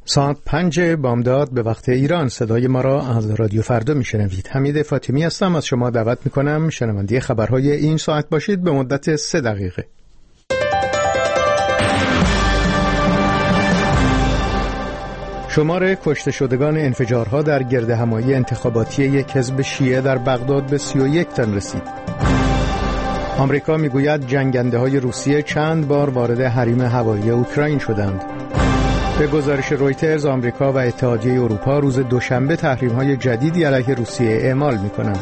ساعت 5 بامداد به وقت ایران صدای ما را از رادیو فردا میشنوید. حمید فاطمی هستم. از شما دعوت میکنم شنونده خبرهای این ساعت باشید به مدت 3 دقیقه. شمار کشته شدگان انفجارها در گردهمایی انتخاباتی یک حزب شیعه در بغداد به 31 تن رسید. آمریکا میگوید جنگنده‌های روسیه چند بار وارد حریم هوایی اوکراین شدند. به گزارش رویترز، آمریکا و اتحادیه اروپا روز دوشنبه تحریم‌های جدیدی علیه روسیه اعمال می‌کنند.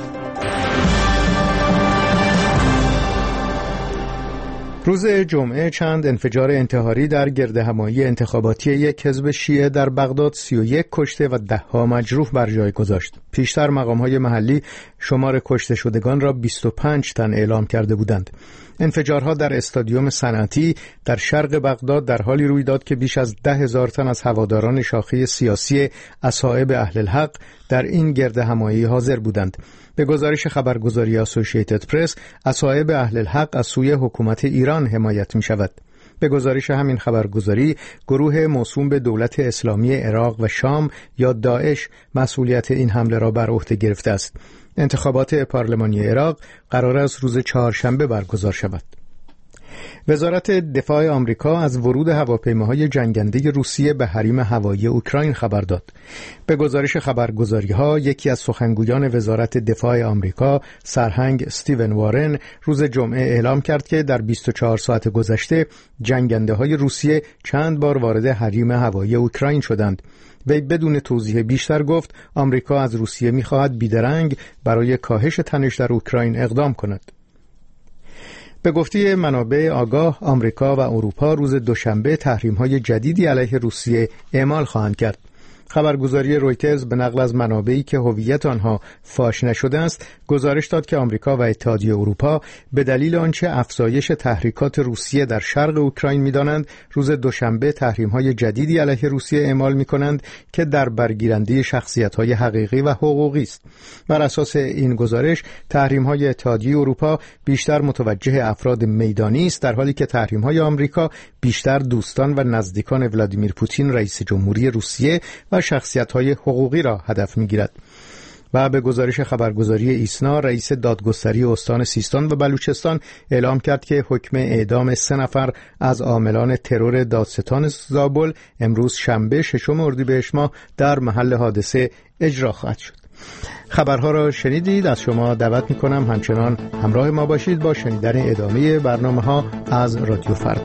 روز جمعه چند انفجار انتحاری در گردهمایی انتخاباتی یک حزب شیعه در بغداد 31 کشته و 10 مجروح بر جای گذاشت. پیشتر مقام‌های محلی شمار کشته شدگان را 25 تن اعلام کرده بودند. انفجارها در استادیوم صنعتی در شرق بغداد در حالی روی داد که بیش از 10,000 تن از هواداران شاخه سیاسی اصحاب اهل الحق در این گردهمایی حاضر بودند. به گزارش خبرگزاری اسوسییتد پرس، اصحاب اهل الحق از سوی حکومت ایران حمایت می شود. به گزارش همین خبرگزاری، گروه موسوم به دولت اسلامی عراق و شام یا داعش مسئولیت این حمله را بر عهده گرفته است. انتخابات پارلمانی عراق قرار است روز چهارشنبه برگزار شود. وزارت دفاع آمریکا از ورود هواپیماهای جنگنده روسیه به حریم هوایی اوکراین خبر داد. به گزارش خبرگزاری‌ها، یکی از سخنگویان وزارت دفاع آمریکا، سرهنگ استیون وارن، روز جمعه اعلام کرد که در 24 ساعت گذشته جنگنده‌های روسیه چند بار وارد حریم هوایی اوکراین شدند. وی بدون توضیح بیشتر گفت آمریکا از روسیه می‌خواهد بیدرنگ برای کاهش تنش در اوکراین اقدام کند. به گفته منابع آگاه، آمریکا و اروپا روز دوشنبه تحریم‌های جدیدی علیه روسیه اعمال خواهند کرد. خبرگزاری رویترز به نقل از منابعی که هویت آنها فاش نشده است گزارش داد که آمریکا و اتحادیه اروپا به دلیل آنچه افزایش تحریکات روسیه در شرق اوکراین می‌دانند روز دوشنبه تحریم‌های جدیدی علیه روسیه اعمال می‌کنند که در برگیرنده شخصیت‌های حقیقی و حقوقی است. بر اساس این گزارش تحریم‌های اتحادیه اروپا بیشتر متوجه افراد میدانی است، در حالی که تحریم‌های آمریکا بیشتر دوستان و نزدیکان ولادیمیر پوتین رئیس جمهوری روسیه و شخصیت‌های حقوقی را هدف می‌گیرد. و به گزارش خبرگزاری ایسنا، رئیس دادگستری استان سیستان و بلوچستان اعلام کرد که حکم اعدام 3 نفر از عاملان ترور دادستان زابل امروز شنبه 6 اردیبهشت ماه در محل حادثه اجرا خواهد شد. خبرها را شنیدید. از شما دعوت می‌کنم همچنان همراه ما باشید با شنیدن ادامه برنامه‌ها از رادیو فردا.